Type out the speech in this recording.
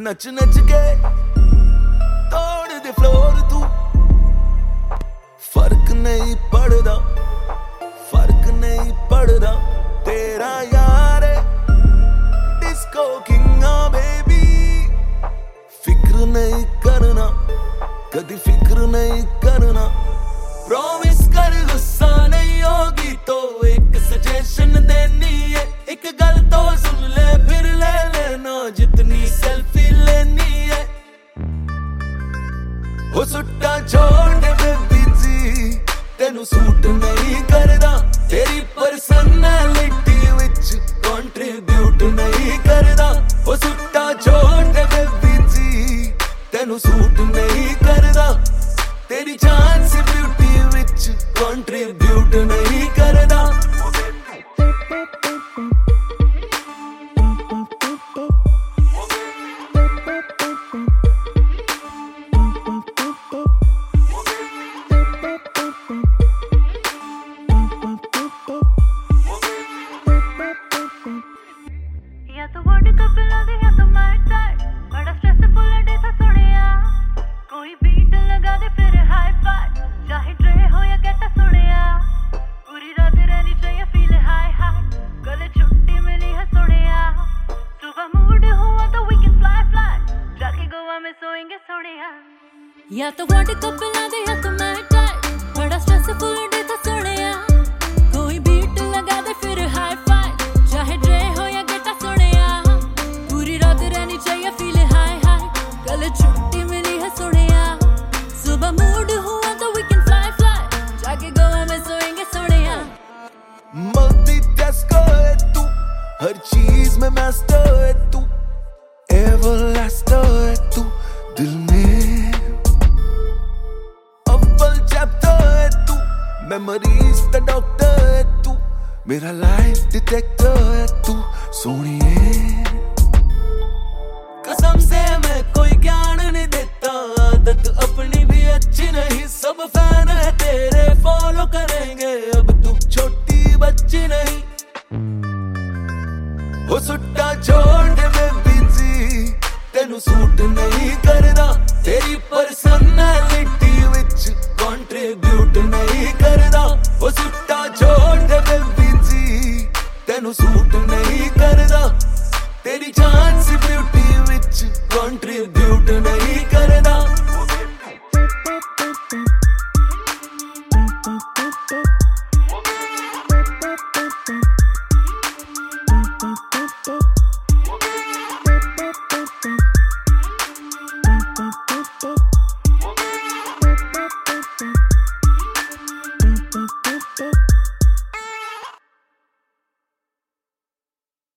नच नच के तोड़ दे फ्लोर तू, फर्क नहीं पड़दा, फर्क नहीं पड़दा तेरा यार डिस्को किंगा बेबी। फिक्र नहीं करना, कदी फिक्र नहीं करना, प्रॉमिस कर गुस्सा नहीं होगी। तो एक सजेशन देनी है, एक गल तो सुन ले फिर ले लेना, जितनी सेल्फी लेनी है। हो सुट्टा छोड़ दे बेबी जी, तेनू सूट नहीं करदा, तेरी पर्सनैलिटी विच कंट्रीब्यूट नहीं करदा। हो सुट्टा छोड़ दे बेबी जी, तेनू सूट नहीं करदा, तेरी चांस ब्यूटी विच कंट्रीब्यूट नहीं करदा। या तो वर्ल्ड कप ला दे या तो मैच टाइम, बड़ा स्ट्रेसफुल डे था सुनिया। कोई बीट लगा दे फिर हाई फाइव, चाहे ड्रे हो या गेटा सुनिया। पूरी रात रहनी चाहिए फील हाई हाई, कल छुट्टी मिली है सुनिया। सुबह मूड हुआ तो वी कैन फ्लाई फ्लाई, जाके गोवा में सोएंगे सुनिया। या तो वर्ल्ड कप ला दे या तो मैच टाइम, बड़ा स्ट्रेसफुल डे था सुनिया। कोई बीट लगा दे फिर हाई फाइव, चाहे ड्रे हो या गेटा सुनिया। पूरी रात रहनी चाहिए फील हाई हाई, कल छुट्टी मिली है सुनिया। सुबह मूड हुआ तो वी कैन फ्लाई फ्लाई, जाके गोवा में सोएंगे सुनिया। मल्टीटास्कर है तू, हर चीज में मास्टर है तू, एवरलास्टर है तू दिल में। अव्वल चैप्टर है तू, मेमोरीज दा डॉक्टर है तू, मेरा लाइफ डिटेक्टर है तू सोनिए। कसम से मैं कोई ज्ञान नहीं देता, आदत अपनी भी अच्छी नहीं। सब फैन है तेरे फॉलो करेंगे, अब तू छोटी बच्ची नहीं। हो सुट्टा छोड़ दे बेबी जी, तेनू सूट नहीं करदा, तेरी पर्सनैलिटी विच कंट्रीब्यूट नहीं करदा। हो सुट्टा छोड़ दे बेबी जी, तेनू सूट नहीं करदा, तेरी चांस ब्यूटी